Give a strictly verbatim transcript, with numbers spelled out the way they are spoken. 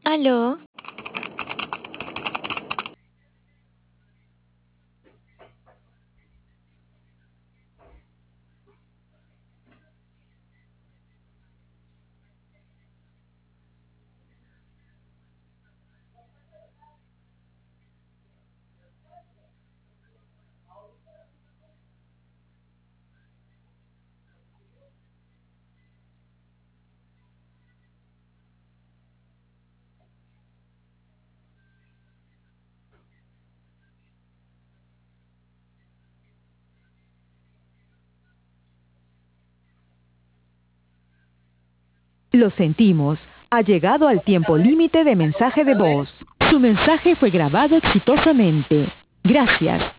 ¿Aló? Lo sentimos, ha llegado al tiempo límite de mensaje de voz. Su mensaje fue grabado exitosamente. Gracias.